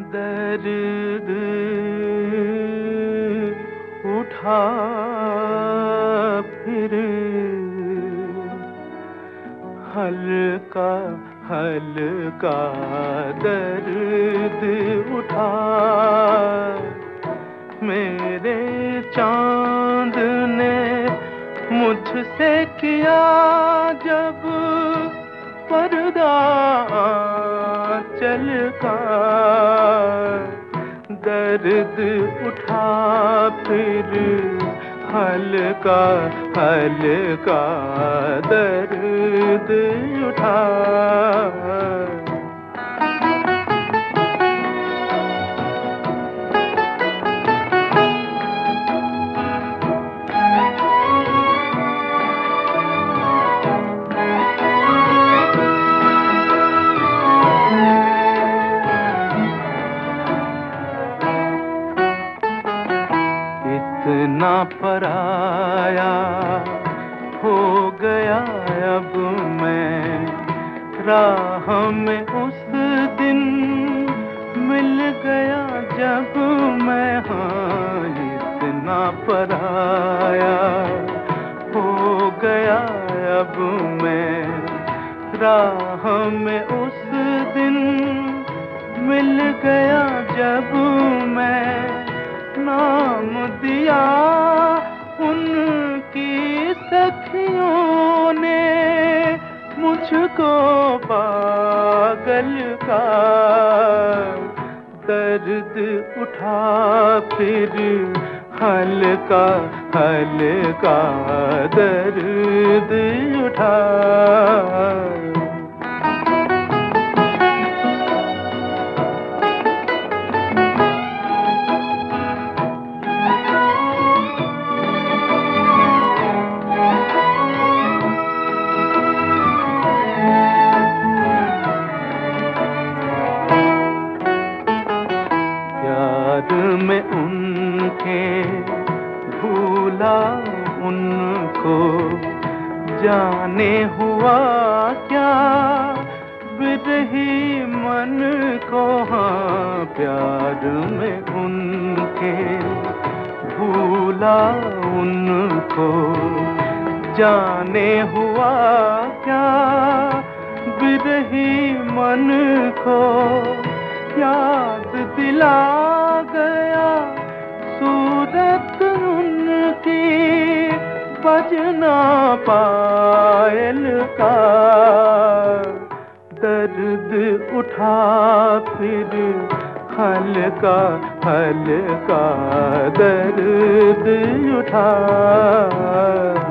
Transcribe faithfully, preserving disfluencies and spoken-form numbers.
दर्द उठा फिर हल्का हल्का दर्द उठा। मेरे चांद ने मुझसे किया जब पर्दा चल का, दर्द उठा फिर हल्का हल्का दर्द उठा। इतना पराया हो गया अब मैं, राह में उस दिन मिल गया जब मैं। हाँ, इतना पराया हो गया अब मैं, राह में उस दिन मिल गया जब मैं। नाम दिया उनकी सखियों ने मुझको पागल का, दर्द उठा फिर हल्का हल्का दर्द उठा। में उनके भूला उनको, जाने हुआ क्या विरही मन को। हाँ, प्यार में उनके भूला उनको, जाने हुआ क्या विरही मन को। याद दिला गया सूरत उनकी बजना पायल का, दर्द उठा फिर हल्का हल्का दर्द उठा।